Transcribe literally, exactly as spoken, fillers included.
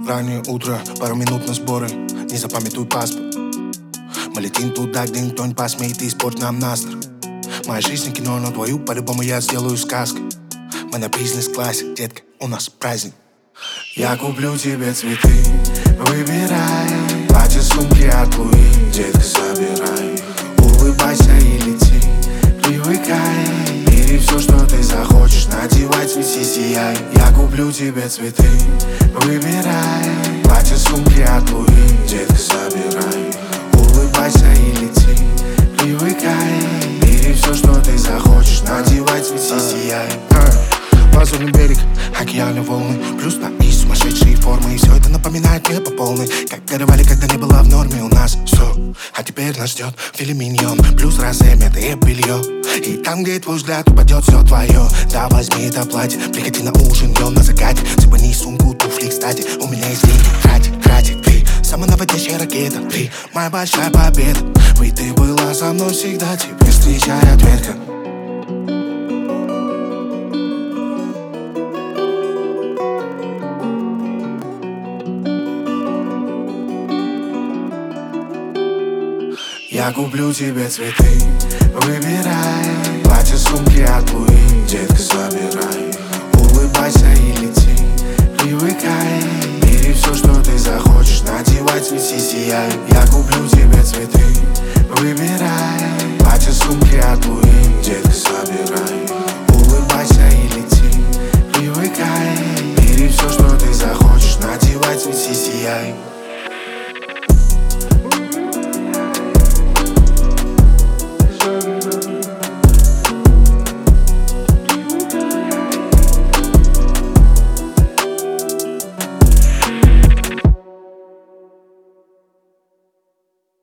Раннее утро, пару минут на сборы, не запамятуй паспорт. Мы летим туда, где никто не посмеет испортить нам настрой. Моя жизнь не кино, но твою по-любому я сделаю сказкой. Мы на бизнес-классе, детка, у нас праздник. Я куплю тебе цветы, выбирай платье, сумки от Луи. Детка, собирай, улыбайся и лети, привыкай. Бери все, что ты захочешь, надевай, цвети, сияй. Я куплю тебе цветы, выбирай платье, сумки от Луи. Детка, собирай, улыбайся и лети, привыкай. Бери все, что ты захочешь, надевай, цвети, сияй. Лазурный берег, океаны, волны, плюс твои сумасшедшие формы. И все это напоминает мне по полной, как горевали, когда не было в норме у нас все. А теперь нас ждет филе миньон, плюс розе, мятое белье. И там, где твой взгляд упадет, все твое. Да возьми это платье, приходи на ужин, днем на закате. Цепани сумку, туфли, кстати, у меня есть деньги, хватит, хватит. Ты самонаводящая ракета, ты моя большая победа. Ведь ты была со мной всегда, теперь встречай ответка. Я куплю тебе цветы, выбирай платье, сумки от Луи. Детка, собирай, улыбайся и лети, привыкай. Бери все, что ты захочешь, надевай, цвети, сияй. Я куплю тебе цветы, выбирай платье, сумки от Луи. Детка, собирай, улыбайся и лети, привыкай. Бери все, что ты захочешь, надевай, цвети, сияй.